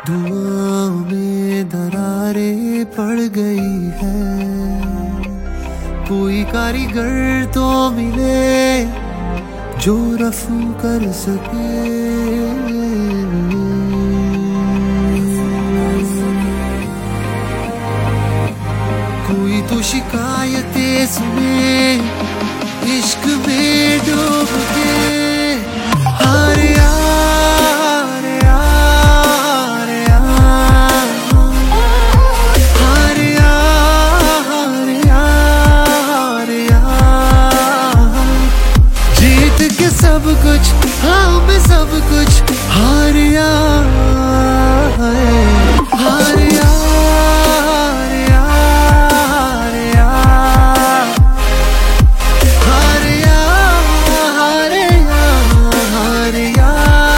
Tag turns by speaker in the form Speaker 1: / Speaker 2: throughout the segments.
Speaker 1: दुआओं में दरारें पड़ गई है, कोई कारीगर तो मिले जो रफू कर सके। कोई तो शिकायतें सुने इश्क में डूब के। सब कुछ हाँ मैं सब कुछ हारिया हारिया हारिया हारिया हारिया हारिया हारिया।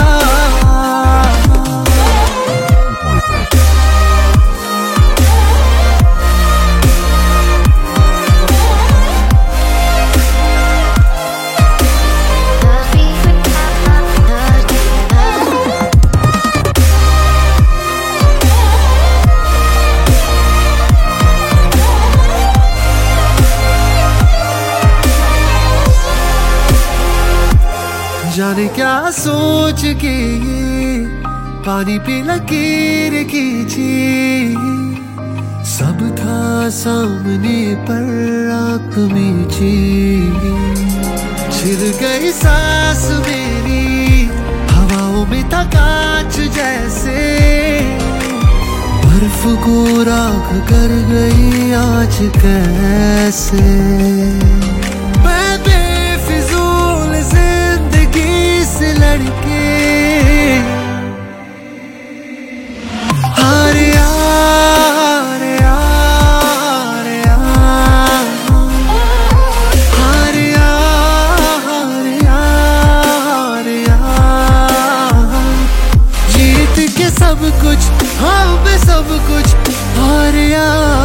Speaker 1: जाने क्या सोच के ये पानी पे लकीर खींची, सब था सामने पर आँख मीची। छिल गई सांस मेरी हवाओं में था कांच जैसे, बर्फ को राख कर गई आज कैसे। मैं बेफिजूल जिंदगी से लड़के हारिया हारिया हारिया हारिया हारिया हारिया। जीत के सब कुछ हाँ मैं सब कुछ हारिया।